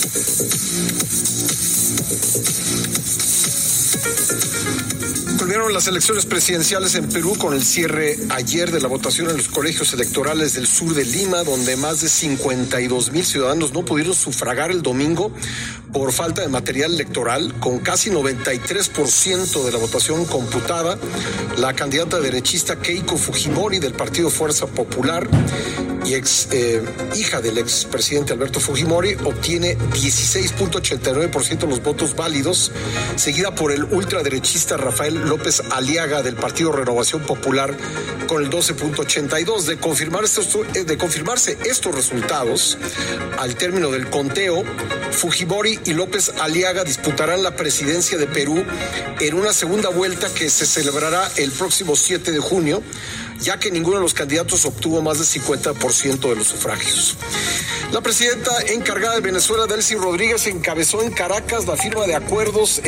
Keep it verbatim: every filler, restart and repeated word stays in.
Culminaron las elecciones presidenciales en Perú con el cierre ayer de la votación en los colegios electorales del sur de Lima, donde más de cincuenta y dos mil ciudadanos no pudieron sufragar el domingo por falta de material electoral. Con casi noventa y tres por ciento de la votación computada, la candidata derechista Keiko Fujimori del Partido Fuerza Popular y ex eh, hija del expresidente Alberto Fujimori obtiene dieciséis punto ochenta y nueve por ciento de los votos válidos, seguida por el ultraderechista Rafael López Aliaga del Partido Renovación Popular con el doce punto ochenta y dos. De confirmar estos, de confirmarse estos resultados, al término del conteo, Fujimori y López Aliaga disputarán la presidencia de Perú en una segunda vuelta que se celebrará el próximo siete de junio, ya que ninguno de los candidatos obtuvo más del cincuenta por ciento de los sufragios. La presidenta encargada de Venezuela, Delcy Rodríguez, encabezó en Caracas la firma de acuerdos